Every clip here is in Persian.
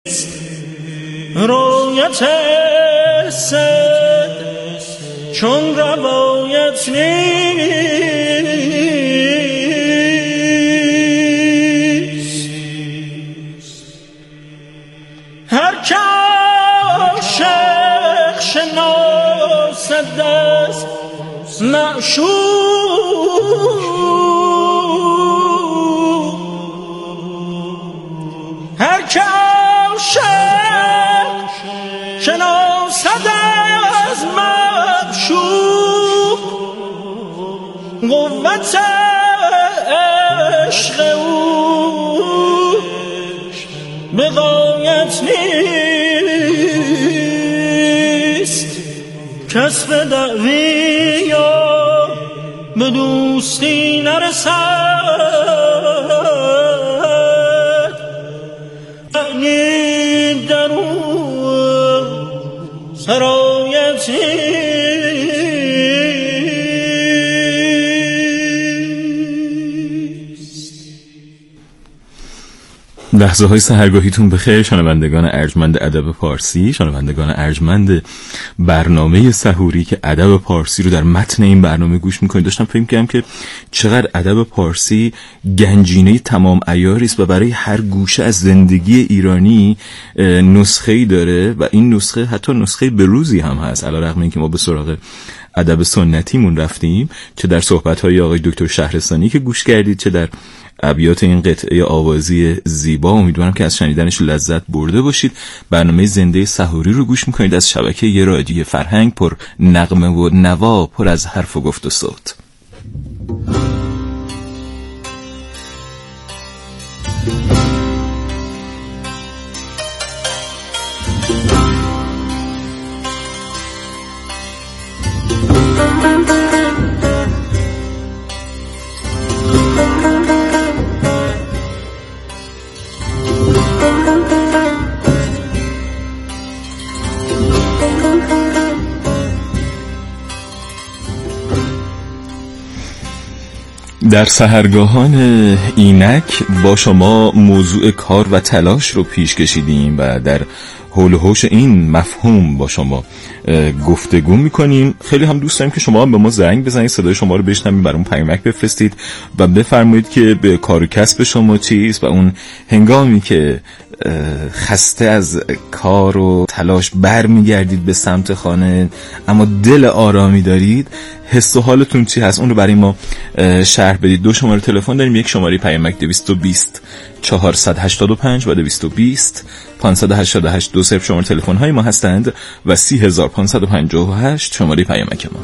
رویت سد چون روایت نیست. هر که عاشق شناسد از معشوق، هر که عاشق شناسد از معشوق، قوت عشق او به غایت نیست. کس به دعوی یا به دوستی نرسد، یعنی در او سرایت نیست. لحظه های سحرگاهیتون بخیر شنوندگان ارجمند ادب پارسی، شنوندگان ارجمند برنامه سحوری که ادب پارسی رو در متن این برنامه گوش میکنید. داشتم فکر می‌کردم که چقدر ادب پارسی گنجینه تمام عیاری است و برای هر گوشه از زندگی ایرانی نسخه‌ای داره و این نسخه حتی نسخه بروزی هم هست، علیرغم اینکه ما به سراغ ادب سنتیمون رفتیم، چه در صحبت‌های آقای دکتر شهرستانی که گوش کردید، چه در ابیات این قطعه آوازی زیبا. امیدوارم که از شنیدنش لذت برده باشید. برنامه زنده سحوری رو گوش میکنید از شبکه یه رادیو فرهنگ، پر نغمه و نوا، پر از حرف و گفت و صوت. در سحرگاهان اینک با شما موضوع کار و تلاش رو پیش کشیدیم و در حول و حوش این مفهوم با شما گفتگو میکنیم. خیلی هم دوست داریم که شما هم به ما زنگ بزنید، صدای شما رو بشنویم، برامون پیامک بفرستید و بفرمایید که به کار و کسب شما چیست و اون هنگامی که خسته از کار و تلاش برمیگردید به سمت خانه اما دل آرامی دارید، حس و حالتون چی هست؟ اون رو برای ما شرح بدید. 2 شماره تلفن داریم، یک شماره پیامک 220 485 و 220 588 دو صرف شماره تلفن های ما هستند و 30558 شماره پیامک ما.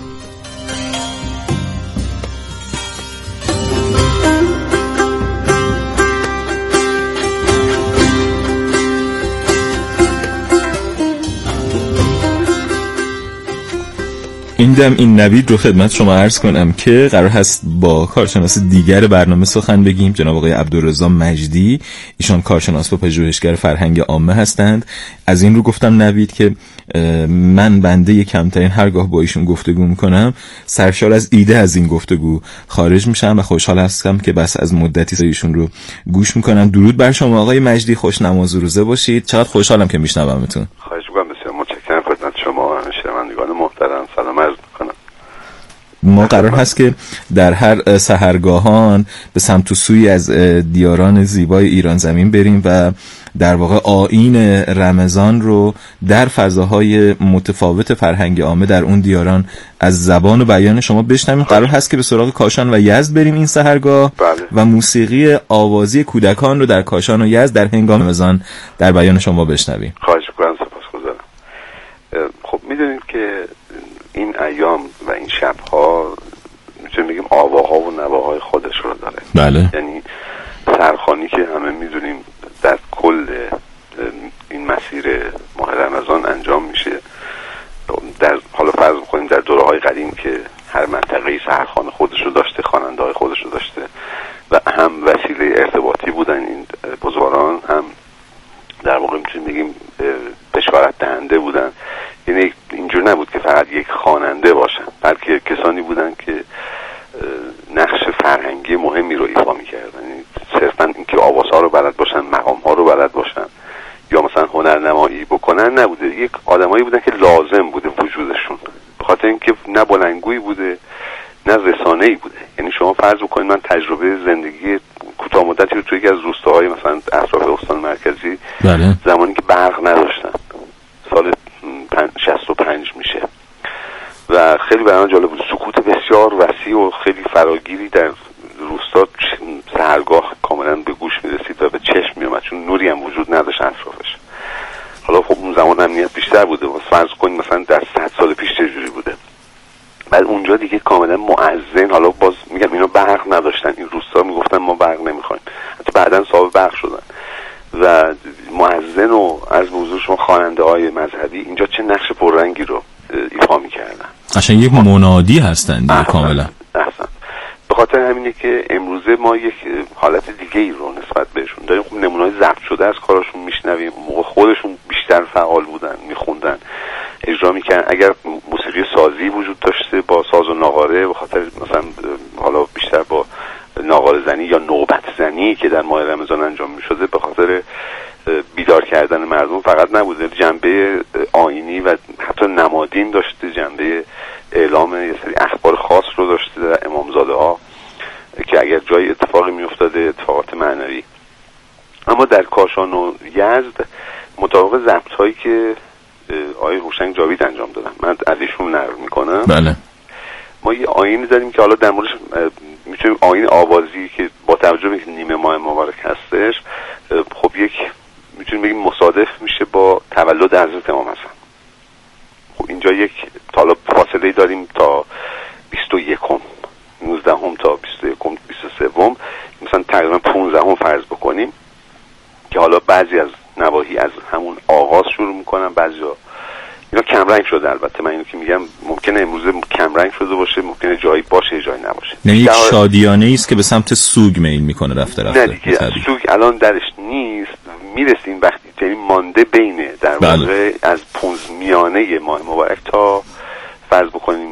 این نوید رو خدمت شما عرض کنم که قرار هست با کارشناس دیگر برنامه سخن بگیم، جناب آقای عبدالرضا مجدی. ایشان کارشناس و پژوهشگر فرهنگ عامه هستند. از این رو گفتم نوید که من بنده کمترین هرگاه با ایشون گفتگو میکنم سرشار از ایده از این گفتگو خارج میشم و خوشحال هستم که بس از مدتی ایشون رو گوش میکنم. درود بر شما آقای مجدی، خوش نماز و روزه باشید. چقدر خوشحالم که میشنومتون. خواهش می‌کنم، بسیار متشکرم خدمت شما شنوندگان محترم. سلام عرض می‌کنم. ما قرار هست که در هر سحرگاهان به سمت و سوی از دیاران زیبای ایران زمین بریم و در واقع آیین رمضان رو در فضاهای متفاوت فرهنگ عامه در اون دیاران از زبان و بیان شما بشنویم. قرار هست که به سراغ کاشان و یزد بریم این سحرگاه و موسیقی آوازی کودکان رو در کاشان و یزد در هنگام رمضان در بیان شما بشنویم. خواهش می‌کنم، سپاسگزارم. خب می‌دونید که این ایام و این شب‌ها میتونیم بگیم آواها و نواهای خودش رو داره. بله. یعنی سرخوانی که همه میدونیم در کل این مسیر ماه رمضان انجام میشه. در حالا فرض می‌کنیم در دوره‌های قدیم که هر منطقه‌ای سحرخوان خودش رو داشته، خواننده‌های خودش رو داشته و هم وسیله ارتباطی بودن این بزرگان، هم در واقع میتونیم بگیم بشارت دهنده بودن. یعنی اینجور نبود که فقط یک خواننده باشن، بلکه کسانی بودن که نقش فرهنگی مهمی رو ایفا می‌کردن. یعنی صرفاً اینکه آوازها رو بلد باشن، مقام‌ها رو بلد باشن، یا مثلا هنرنمایی بکنن نبوده، یک آدمایی بودن که لازم بوده وجودشون، به خاطر اینکه نه بلندگویی بوده نه رسانه‌ای بوده. یعنی شما فرض بکنید من تجربه زندگی کوتاه مدتی رو توی یکی از روستاهای مثلا اطراف استان مرکزی، بله. زمانی که برق نداشتن، سال 65 میشه و خیلی برام جالب بود، سکوت بسیار وسیع و خیلی فراگیری در روستا، سحرگاه کاملا به گوش میرسید و به چشم میومد چون نوری هم وجود نداشت اطرافش. حالا خب اون زمان امنیت بیشتر بوده، فرض کنید مثلا در 100 سال پیش چجوری بوده. بعد اونجا دیگه کاملا مؤذن، حالا باز میگم اینا برق نداشتن، این روستا میگفتن ما برق نمیخوایم، حتی بعداً صاحب برق شدن و مؤذن و از حضور شما خواننده های مذهبی اینجا چه نقش پررنگی رو ایفا میکردن. قشنگ یک منادی هستن دیگه. کاملا احسن. به خاطر همینه که امروزه ما یک حالت دیگه ای رو نسبت بهشون داریم. خب نمونه‌های ضبط شده از کاراشون میشنویم، موقع خودشون بیشتر فعال بودن، میخوندن، اجرا میکردن. اگر موسیقی سازی وجود داشته با ساز و ناقاره، به خاطر مثلا حالا بیشتر با ناقاره زنی یا نوبت زنی که در ماه رمضان انجام میشده، به خاطر بیدار کردن مردم فقط نبوده، جنبه آیینی و حتی نمادین داشته، جنبه اعلام یه سری اخبار خاص رو داشته در امامزاده ها که اگر جای اتفاقی میافتاده اتفاقات معنوی. اما در کاشان و یزد مطابق ضبط هایی که آقای هوشنگ جاوید انجام دادن، من از ایشون نقل میکنم. بله. ما یه آیینی داریم که حالا در موردش میتونیم آیین آوازی که با توجه به نیمه ماه مبارک هستش، خب یک میتونیم بگیم مصادف میشه با تولد حضرت امام حسن. خب اینجا یک طالب فاصله داریم تا 21 19 تا 21 23 مثلا تقریبا 15 فرض بکنیم که حالا بعضی از نواحی از همون آغاز شروع میکنن، بعضیا اینا کمرنگ شده. البته من اینو که میگم ممکنه امروزه کمرنگ شده باشه، ممکنه جایی باشه جایی نباشه. نه یک شادیانه است که به سمت سوگ میل میکنه رفته. نه دیگه سوگ الان درش نیست، میرسیم وقتی یعنی مانده بینه در واقع از 15 میانه ماه مبارک تا فرض بکنیم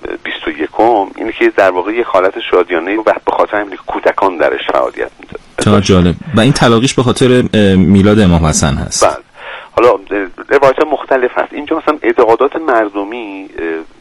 21 اینه که در واقع یک حالت شادیانه و به خاطر همین کودکان درش فعالیت میده. چقدر جالب. و این تلاقیش به خاطر میلاد امام حسن هست. بله. حالا روایت مختلف هست اینجا، مثلا اعتقادات مردمی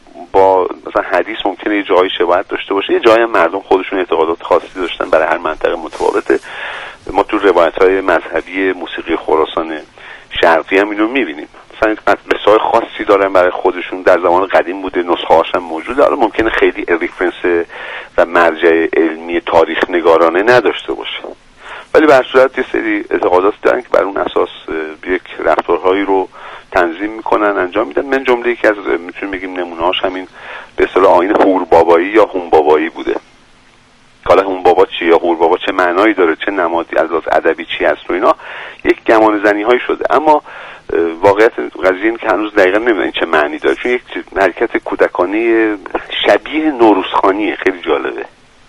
با مثلا حدیث ممکنه یه جایی شباهت داشته باشه، یه جایی مردم خودشون اعتقادات خاصی داشتن، برای هر منطقه متفاوته. ما تو روایت‌های مذهبی موسیقی خراسان شرقی هم اینو می‌بینیم، مثلا قصه‌های خاصی دارن برای خودشون، در زمان قدیم بوده، نسخه‌هاش هم موجوده. حالا ممکنه خیلی ریفرنس و مرجع علمی تاریخ نگارانه نداشته باشه، ولی به هر صورت یه سری اعتقادات دارن که بر اون اساس یک رفتارهایی رو تنظیم میکنن، انجام میدن. من جمله یکی از میتونیم بگیم نمونه‌هاش همین به اصطلاح آیین هور بابایی یا هون بابایی بوده. حالا هون بابا چیه یا هور بابا چه معنایی داره، چه نمادی از لحاظ ادبی چی هست و اینا، یک گمان زنی هایی شده. اما واقعیت قضیه این که هنوز دقیقاً نمیدونن چه معنی داره، چون یک حرکت کودکانه شبیه نوروزخانیه. خیلی جالبه.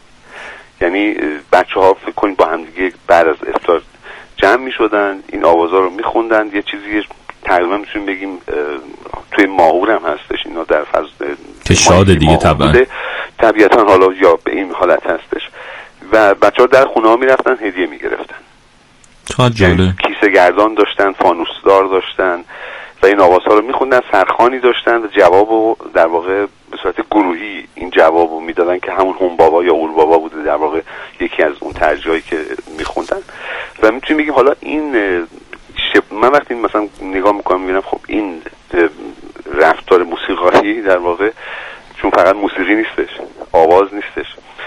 یعنی بچه‌ها فکر کنید با هم دیگه بعد از افطار جمع می‌شدن، این آوازا رو می‌خوندن، یه چیزی تقریبا میتونیم بگیم توی ماهور هم هستش، اینا در فاز که شاد دیگه طبیعتا حالا یا به این حالت هستش و بچه‌ها در خونه‌ها میرفتن هدیه میگرفتن. یعنی کیسه گردان داشتن، فانوسدار داشتن و این آوازها رو میخوندن، سرخوانی داشتن و جوابو در واقع به صورت گروهی این جوابو میدادن که همون هون بابا یا اول بابا بوده، در واقع یکی از اون ترجیحایی که میخوندن. و میتونیم بگیم حالا این من وقتی مثلا نگاه میکنم میبینم خب این رفتار موسیقایی در واقع چون فقط موسیقی نیستش، آواز نیستش،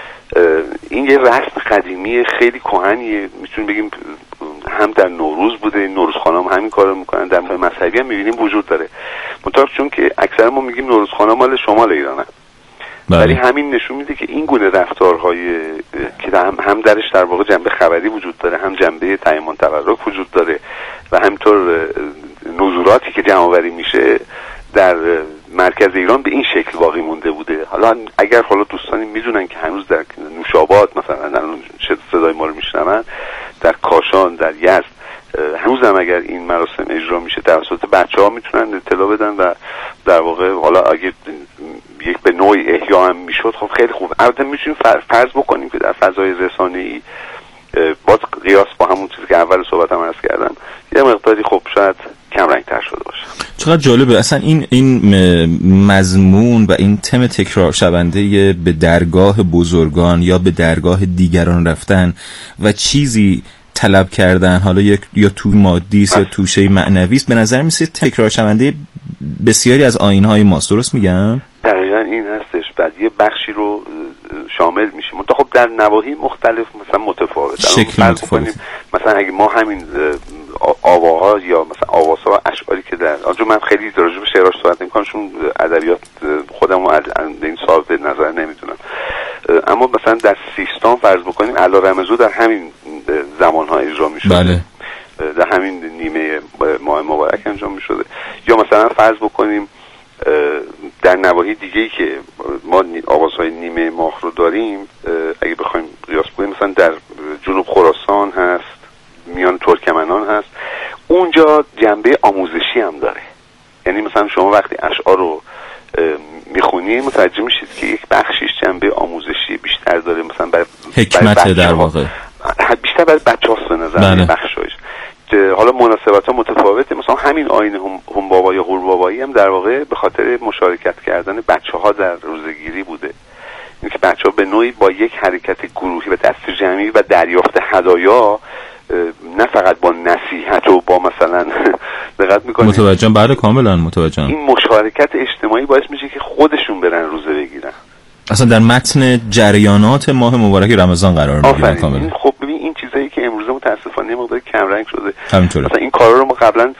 این یه رسم قدیمی خیلی کهنیه. میتونیم بگیم هم در نوروز بوده، نوروزخانه هم همین کارو میکنن، در مذهبی هم میبینیم وجود داره. منتها چون که اکثر ما میگیم نوروزخانه مال شمال ایرانه، ولی همین نشون میده که این گونه رفتارهای که هم درش در واقع جنبه خبری وجود داره، هم جنبه تیمان تبرک وجود داره و همینطور نزولاتی که جمع‌آوری میشه در مرکز ایران به این شکل باقی مونده بوده. حالا اگر حالا دوستانی میدونن که هنوز در نوشاباد مثلا صدای ما رو میشنون، در کاشان، در یزد هنوز هم اگر این مراسم اجرا میشه توسط بچه‌ها میتونن اطلاع بدن و در واقع حالا اگه یک به نوعی احیا هم میشد خب خیلی خوب. البته میتونیم فرض بکنیم که در فضای رسانه‌ای باز قیاس با همون چیزی که اول صحبتم عرض کردم یه مقداری خب شاید کم رنگ‌تر شده باشه. چقدر جالبه اصلا این مضمون و این تم تکرار شونده به درگاه بزرگان یا به درگاه دیگران رفتن و چیزی طلب کردن، حالا یا تو مادی است یا توشه معنوی است، به نظر میاد تکرار شونده بسیاری از آیین‌های ماست. درست میگم؟ دقیقاً این هستش. بعد یه بخشی رو شامل میشه، منتها خب در نواحی مختلف مثلا متفاوت. شکل متفاوت. مثلا اگه ما همین آواها یا مثلا آوازها و اشعاری که در آنجا، من خیلی راجع به شعراش صحبت نمی‌کنم چون ادبیات خودمو از این سال به نظر نمیدونم، اما مثلا در سیستان فرض بکنیم علی رمضان در همین زمان‌ها اجرا می‌شد. بله. در همین نیمه ماه مبارک انجام می‌شده. یا مثلا فرض بکنیم در نواحی دیگه‌ای که ما آوازهای نیمه ماه رو داریم، اگه بخوایم قیاس کنیم مثلا در جنوب خراسان هست، میان ترکمنان هست، اونجا جنبه آموزشی هم داره. یعنی مثلا شما وقتی اشعار رو میخونی متوجه میشید که یک بخشیش جنبه آموزشی بیشتر داره، مثلا برای حکمت در واقع بیشتر برای بچه‌ها به نظر بخشش. حالا مناسبت‌ها متفاوته. مثلا همین آیین هم بابا یا هور بابایی هم در واقع به خاطر مشارکت کردن بچه‌ها در روزه‌گیری بوده. اینکه بچه‌ها به نوعی با یک حرکت گروهی و دست جمعی و دریافت هدایا، نه فقط با نصیحت و با مثلا دقت می‌کنید. متوجهم. بله کاملا متوجهم. این مشارکت اجتماعی باعث میشه که خودشون برن روزه بگیرن. اصلا در متن جریانات ماه مبارک رمضان قرار می‌گیرن کاملا. خب ببین این چیزایی که امروزه متاسفانه مقدار کم رنگ شده. همینطوره. مثلا این کارا رو ما قبلا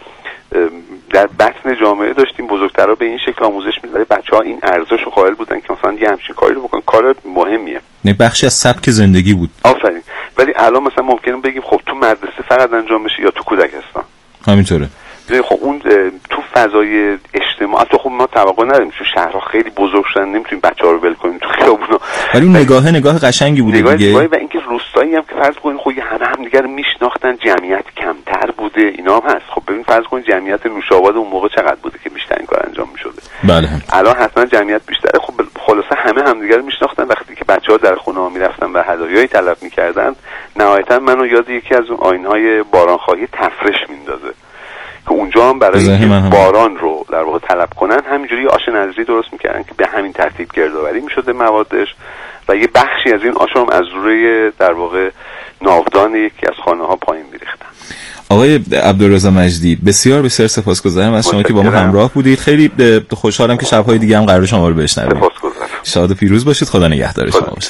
در بطن جامعه داشتیم، بزرگترا به این شکل آموزش می‌دادن، بچه‌ها این ارزشو قائل بودن که مثلا یه همچین کاری رو بکنن، کار مهمیه. نه بخشی از سبک زندگی بود. آفرین. ولی الان مثلا ممکنه بگیم خب تو مدرسه فقط انجام بشه یا تو کودکستان. همینطوره. خب اون تو فضای اجتماعی حتی خب ما توقع نداریم، تو شهرها خیلی بزرگ شدن نمیتونیم بچه‌ها رو ول کنیم تو خیابونا. ولی اون نگاه قشنگی بوده دیگه. و اینکه روستایی هم که فرض کنین خب همه دیگه رو میشناختن، جمعیت کمتر بوده، اینا هم هست. خب ببین فرض کنین جمعیت نوشاباد اون موقع چقدر بوده که بیشتر این کار انجام میشده. بله. الان حتما جمعیت بیشتره. خب خلاصه همه دیگه رو میشناختن. وقتی که بچه‌ها در خونه‌ها میرفتن و هدایایی طلب میکردن، نهایتا منو یاد یکی از اون آیین‌های بارانخواهی تفرش میندازه که اونجا هم برای باران رو در واقع طلب کنن همینجوری آش نظری درست میکردن که به همین ترتیب گردآوری میشده موادش و یه بخشی از این آش هم از روی در واقع ناودان یکی از خانه ها پایین میریختن. آقای عبدالرضا مجدی بسیار بسیار سپاسگزارم از شما که با ما همراه بودید. خیلی خوشحالم که شب‌های دیگه هم قرار شما رو بشنویم. سپاسگزارم. شاد و پیروز باشید. خدا نگهدار شما باشه.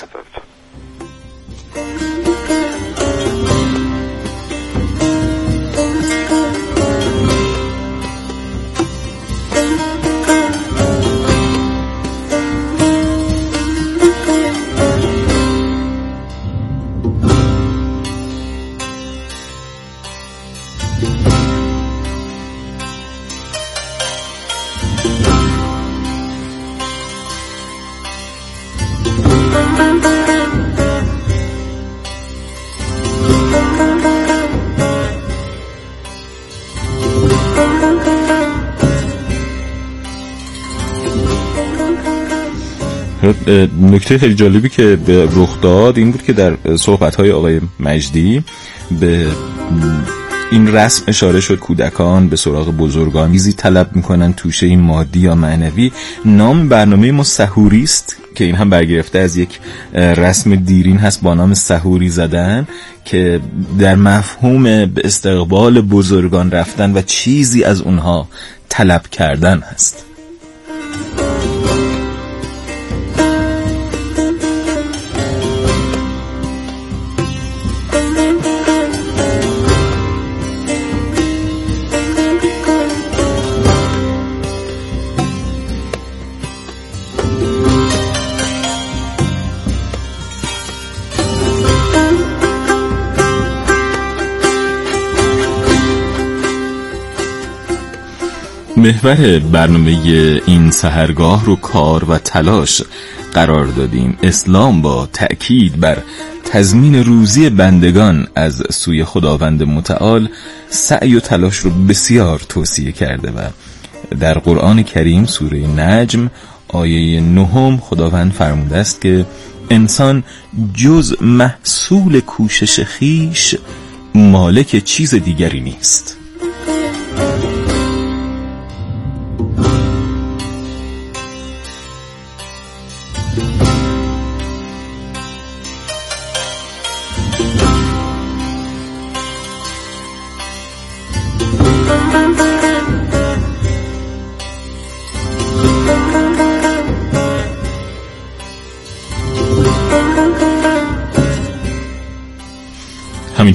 نکته خیلی جالبی که به رخ داد این بود که در صحبت‌های آقای مجدی به این رسم اشاره شد کودکان به سراغ بزرگان میزی طلب میکنن توشه این مادی یا معنوی. نام برنامه ما سحوری است که این هم برگرفته از یک رسم دیرین هست با نام سحوری زدن که در مفهوم به استقبال بزرگان رفتن و چیزی از اونها طلب کردن هست. محور برنامه این سحرگاه رو کار و تلاش قرار دادیم. اسلام با تأکید بر تضمین روزی بندگان از سوی خداوند متعال سعی و تلاش رو بسیار توصیه کرده و در قرآن کریم سوره نجم آیه 9 خداوند فرموده است که انسان جز محصول کوشش خیش مالک چیز دیگری نیست.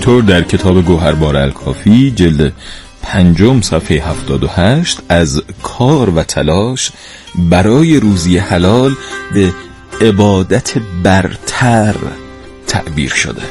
همینطور در کتاب گوهربار الکافی جلد 5 صفحه 78 از کار و تلاش برای روزی حلال به عبادت برتر تعبیر شده.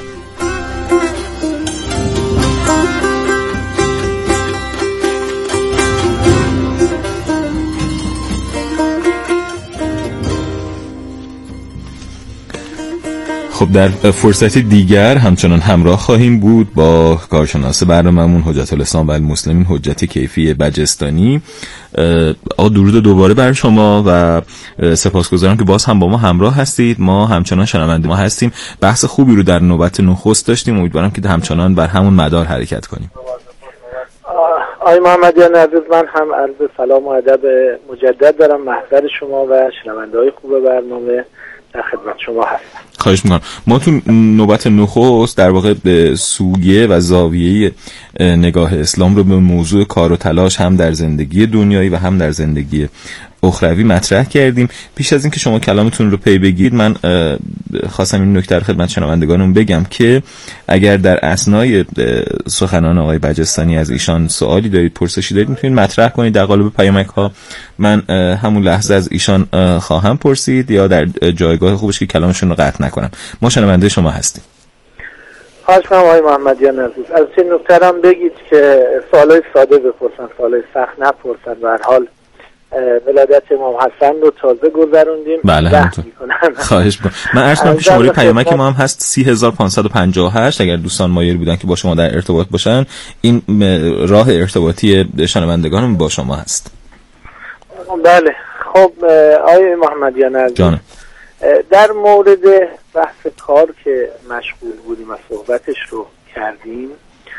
خب در فرصت دیگر همچنان همراه خواهیم بود با کارشناس برنامه‌مون حجت الاسلام و المسلمین حجت کیفی بجستانی. درود دوباره بر شما و سپاسگزارم که باز هم با ما همراه هستید. ما همچنان شنونده ما هستیم. بحث خوبی رو در نوبت نخست داشتیم، امیدوارم که همچنان بر همون مدار حرکت کنیم. آقای محمدیان عزیز، من هم عرض سلام و ادب مجدد دارم محضر شما و شنونده‌های خوب برنامه در خدمت شما هستم. خواهش میکنم. ما تو نوبت نخست در واقع به سویه و زاویه نگاه اسلام رو به موضوع کار و تلاش هم در زندگی دنیایی و هم در زندگی اخروی مطرح کردیم. پیش از اینکه شما کلامتون رو پی بگیرید، من خواستم این نکته رو خدمت شنوندگانم بگم که اگر در اثنای سخنان آقای بجستانی از ایشان سوالی دارید، پرسشی دارید، میتونید مطرح کنید در قالب پیامک ها. من همون لحظه از ایشان خواهم پرسید یا در جایگاه خوبش که کلامشون رو قطع نکنم. ما شنونده شما هستیم. خواهش می‌کنم آقای محمدیان عزیز، از چه نکته هم بگید که سوالای ساده بپرسن، سوالای سخت نپرسن. به هر حال ولادت امام حسن رو تازه گذروندیم. بله همونطور. خواهش می‌کنم. من عرض کنم که شماره پیامک ما هم هست 30558. اگر دوستان مایل بودن که با شما در ارتباط باشن، این راه ارتباطی شنوندگانم با شما هست. بله. خب آقای محمدیان عزیز، جانم. در مورد بحث کار که مشغول بودیم و صحبتش رو کردیم،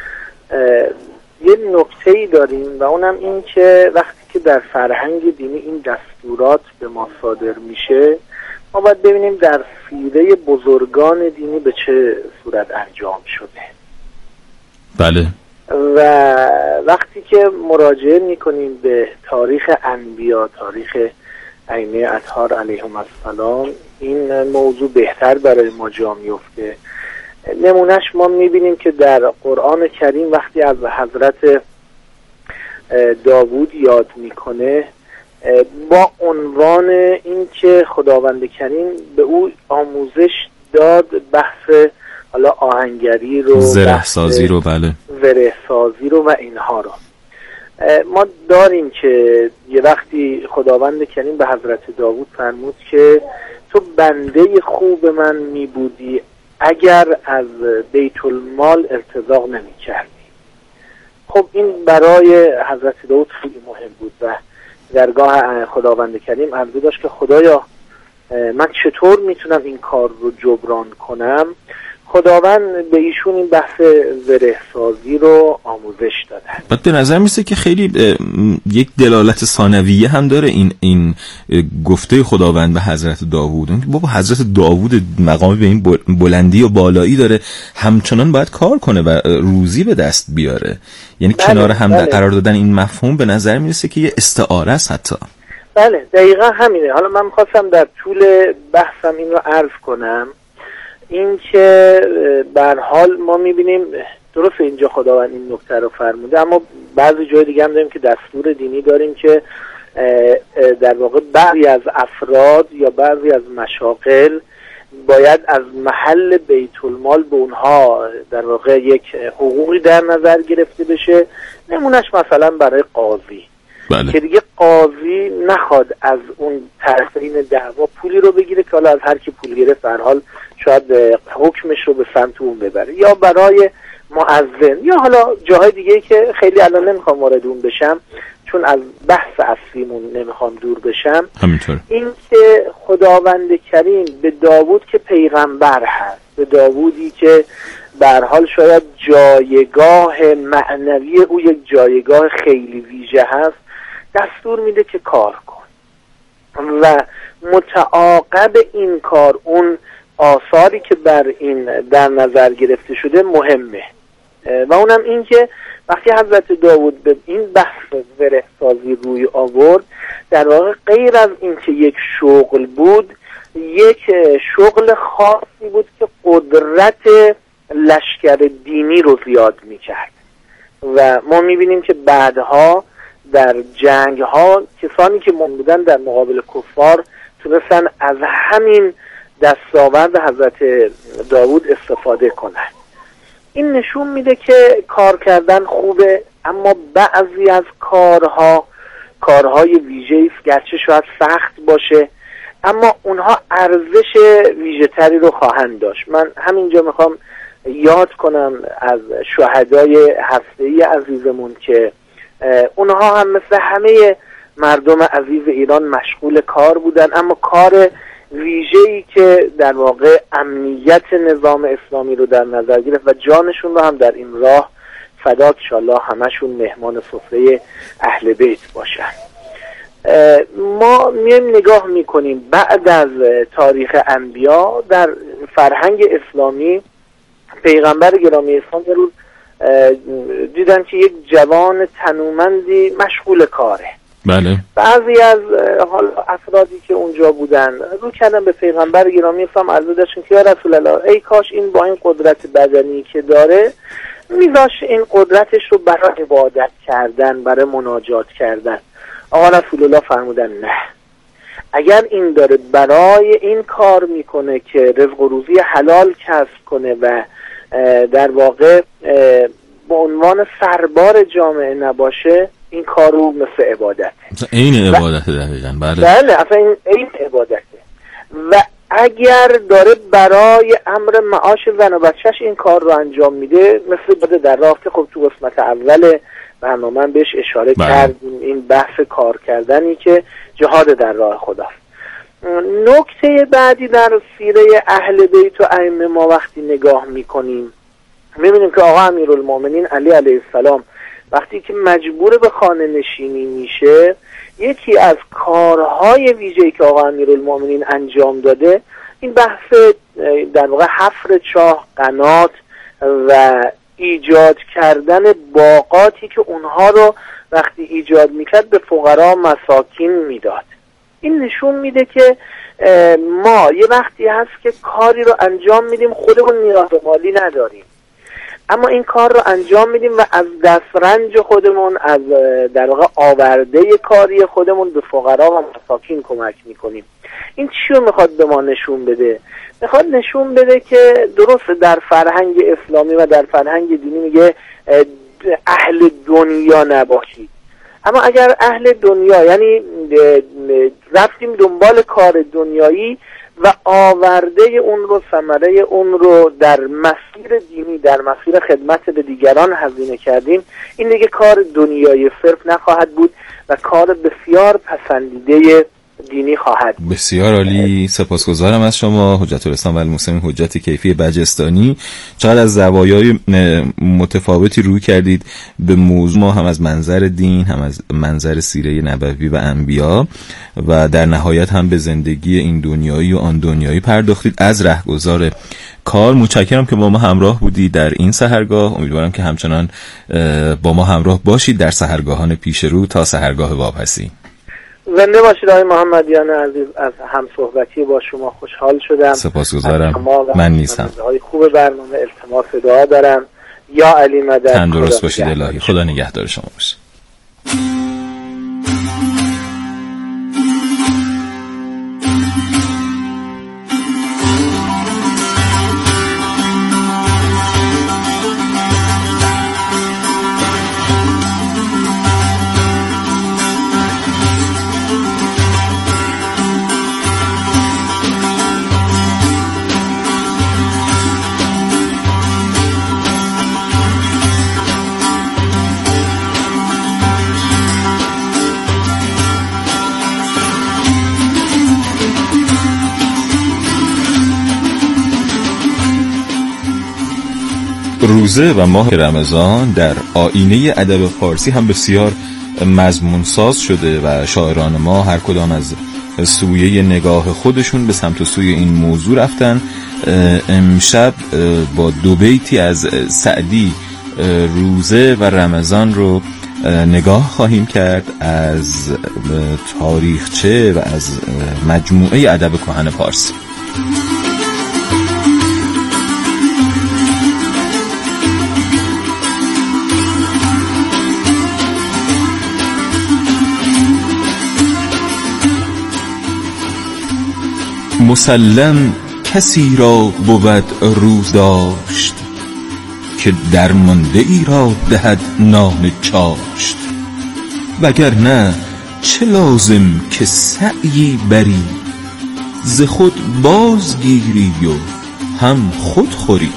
یه نکته‌ای داریم و اونم این که وقتی که در فرهنگ دینی این دستورات به ما صادر میشه، ما باید ببینیم در سیره بزرگان دینی به چه صورت انجام شده. بله. و وقتی که مراجعه میکنیم به تاریخ انبیا، تاریخ ائمه اطهار علیهم السلام، این موضوع بهتر برای ما جا میفته. نمونهش ما میبینیم که در قرآن کریم وقتی از حضرت داوود یاد میکنه، با عنوان این که خداوند کریم به او آموزش داد بحث حالا آهنگری رو، زره سازی رو، بله، زره سازی رو و اینها رو. ما داریم که یه وقتی خداوند کریم به حضرت داوود فرمود که تو بنده خوب من می بودی اگر از بیت المال ارتزاق نمی کردی. خب این برای حضرت داوود خیلی مهم بود و درگاه خداوند کریم عرضه داشت که خدایا من چطور میتونم این کار رو جبران کنم. خداوند به ایشون این بحث زره سازی رو آموزش داده. بعد به نظر میسه که خیلی یک دلالت ثانویه هم داره این گفته خداوند به حضرت داوود. بابا حضرت داوود مقامی به این بلندی و بالایی داره، همچنان باید کار کنه و روزی به دست بیاره. یعنی بله، کنار هم بله. قرار دادن این مفهوم به نظر میرسه که یه استعاره است حتی. بله دقیقا همینه. حالا من خواستم در طول بحثم این رو عرض کنم، این که به هر حال ما میبینیم درست اینجا خداوند این نکته رو فرموده، اما بعضی جای دیگه هم داریم که دستور دینی داریم که در واقع بعضی از افراد یا بعضی از مشاغل باید از محل بیت المال به اونها در واقع یک حقوقی در نظر گرفته بشه. نمونهش مثلا برای قاضی، بله. که دیگه قاضی نخواد از اون طرفین دعوا پولی رو بگیره که حالا از هر کی پول گرفت به هر حال شاید حکمش رو به سمت اون ببره، یا برای مؤذن، یا حالا جاهای دیگه که خیلی الان نمیخوام وارد اون بشم چون از بحث اصلیمون نمیخوام دور بشم. همینطور. این که خداوند کریم به داوود که پیغمبر هست، به داوودی که به هر حال شاید جایگاه معنوی او یک جایگاه خیلی ویژه هست، دستور میده که کار کن و متعاقب این کار اون آثاری که بر این در نظر گرفته شده مهمه. و اونم این که وقتی حضرت داوود به این بحث زره سازی روی آورد، در واقع غیر از این که یک شغل بود، یک شغل خاصی بود که قدرت لشکر دینی رو زیاد میکرد و ما میبینیم که بعدها در جنگ ها کسانی که من بودن در مقابل کفار تونستن از همین دستاورد حضرت داوود استفاده کنن. این نشون میده که کار کردن خوبه، اما بعضی از کارهای ویژه‌ای گرچه شاید سخت باشه اما اونها ارزش ویژه تری رو خواهند داشت. من همینجا میخوام یاد کنم از شهدای هسته‌ای عزیزمون که اونها هم مثل همه مردم عزیز ایران مشغول کار بودن، اما کار ویژه‌ای که در واقع امنیت نظام اسلامی رو در نظر گرفت و جانشون رو هم در این راه فدا، انشالله همشون مهمان سفره اهل بیت باشن. ما میایم نگاه میکنیم بعد از تاریخ انبیا در فرهنگ اسلامی پیغمبر گرامی اسلام یه روز دیدن که یک جوان تنومندی مشغول کاره. بله. بعضی از افرادی که اونجا بودن رو کردن به پیغمبر گرامی اسلام عرضه داشتن که یا رسول الله، ای کاش این با این قدرت بدنی که داره میذاش این قدرتش رو برای عبادت کردن، برای مناجات کردن. آقا رسول الله فرمودن نه، اگر این داره برای این کار میکنه که رزق و روزی حلال کسب کنه و در واقع به عنوان سربار جامعه نباشه، این کار رو مثل عبادته، این عبادته دقیقاً. بله اصلا این عبادته. و اگر داره برای امر معاش زن و بچهش این کار رو انجام میده، مثل بده در راه که خب تو قسمت اول برنامه بهش اشاره کردیم، این بحث کار کردنی که جهاد در راه خداست. نکته بعدی در سیره اهل بیت و ائمه ما وقتی نگاه میکنیم میبینیم که آقا امیرالمومنین علی علیه السلام وقتی که مجبور به خانه نشینی میشه، یکی از کارهای ویژه‌ای که آقا امیرالمومنین انجام داده این بحث در واقع حفر چاه، قنات و ایجاد کردن باغاتی که اونها رو وقتی ایجاد میکرد به فقرا مساکین میداد. این نشون میده که ما یه وقتی هست که کاری رو انجام میدیم خودمون نیاز مالی نداریم، اما این کار رو انجام میدیم و از دسترنج خودمون، از در واقع آورده کاری خودمون به فقرا و مساکین کمک میکنیم. این چی رو میخواد به ما نشون بده؟ میخواد نشون بده که درست در فرهنگ اسلامی و در فرهنگ دینی میگه اهل دنیا نباشید، اما اگر اهل دنیا یعنی رفتیم دنبال کار دنیایی و آورده اون رو، ثمره اون رو در مسیر دینی، در مسیر خدمت به دیگران هزینه کردیم، این دیگه کار دنیایی صرف نخواهد بود و کار بسیار پسندیده دینی خواهد بود. بسیار عالی، سپاسگزارم از شما حجت الاسلام و المسلمین حجت کیفی بجستانی. چقدر از زوایای متفاوتی روی کردید به موضوع، ما هم از منظر دین، هم از منظر سیره نبوی و انبیا و در نهایت هم به زندگی این دنیایی و آن دنیایی پرداختید. از رهگذار کار متشکرم که با ما همراه بودید در این سحرگاه. امیدوارم که همچنان با ما همراه باشید در سحرگاهان پیش رو تا سحرگاه واپسی. زنده باشید آقای محمدیان عزیز، از همصحبتی با شما خوشحال شدم. سپاسگزارم. من نیستم. خوب برنامه التماس دعا دارم. یا علی مدد. تندرست باشید الهی. خدا نگهدار شما باشه. روزه و ماه رمضان در آینه ادب فارسی هم بسیار مضمون ساز شده و شاعران ما هر کدام از سویه نگاه خودشون به سمت و سوی این موضوع رفتن. امشب با دو بیتی از سعدی روزه و رمضان رو نگاه خواهیم کرد از تاریخچه و از مجموعه ادب کهن فارسی. مسلم کسی را بود روز داشت، که درمانده ای را دهد نان چاشت. وگرنه چه لازم که سعیی بری، ز خود بازگیری و هم خود خوری.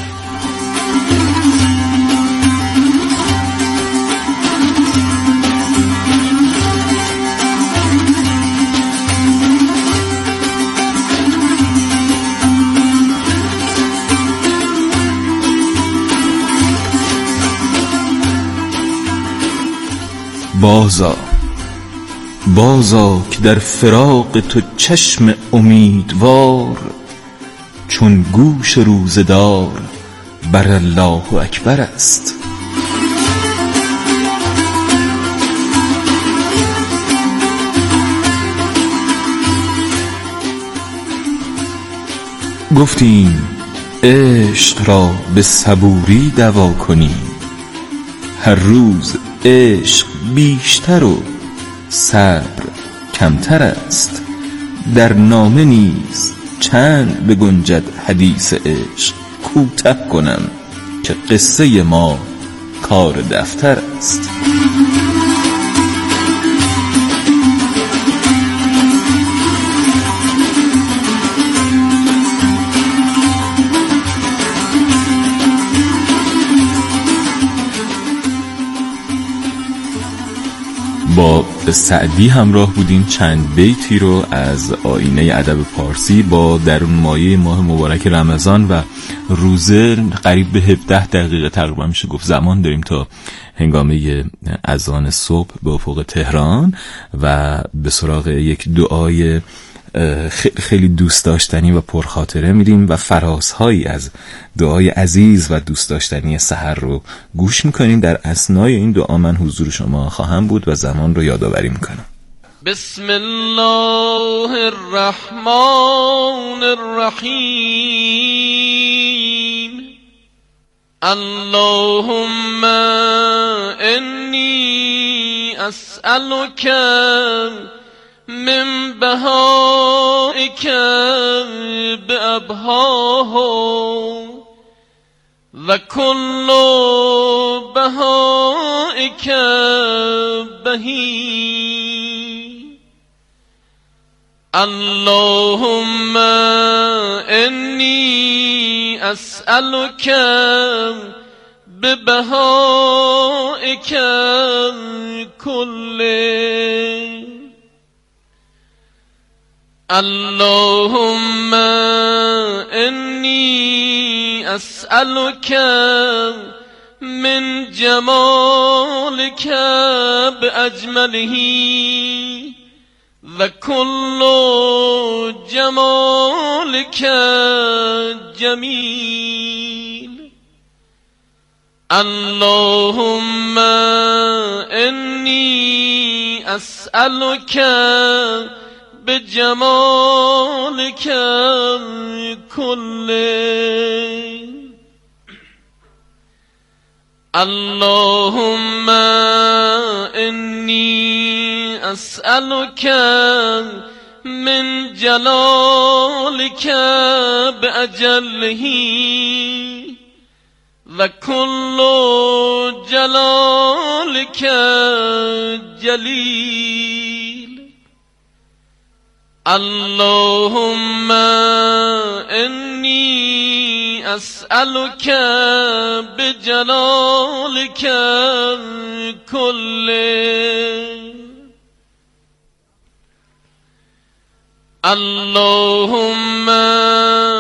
بازا که در فراق تو چشم امیدوار، چون گوش روزدار بر الله اکبر است. گفتیم عشق را به صبوری دوا کنیم، هر روز عشق بیشتر و صبر کمتر است. در نامه نیز چند بگنجد حدیث عشق، کوتاه کنم که قصه ما کار دفتر است. با سعدی همراه بودیم، چند بیتی رو از آینه ادب پارسی با درون مایه ماه مبارک رمضان و روزه قریب به 17 دقیقه تقریبا میشه گفت زمان داریم تا هنگامه اذان صبح به افق تهران و به سراغ یک دعای خیلی دوست داشتنی و پرخاطره میریم و فرازهایی از دعای عزیز و دوست داشتنی سحر رو گوش میکنیم. در اثنای این دعا من حضور شما خواهم بود و زمان رو یادآوری میکنم. بسم الله الرحمن الرحیم. اللهم انی اسألک من بهائك بأبهاه و كل بهائك بهی. اللهم انی اسألك ببهائك كله. اللهم إني أسألك من جمالك بأجمله وكل جمالك جميل. اللهم إني أسألك بجمالك كله. اللهم إني أسألك من جلالك بأجله وكل جلالك جليل. اللهم إني أسألك بجلالك كله. اللهم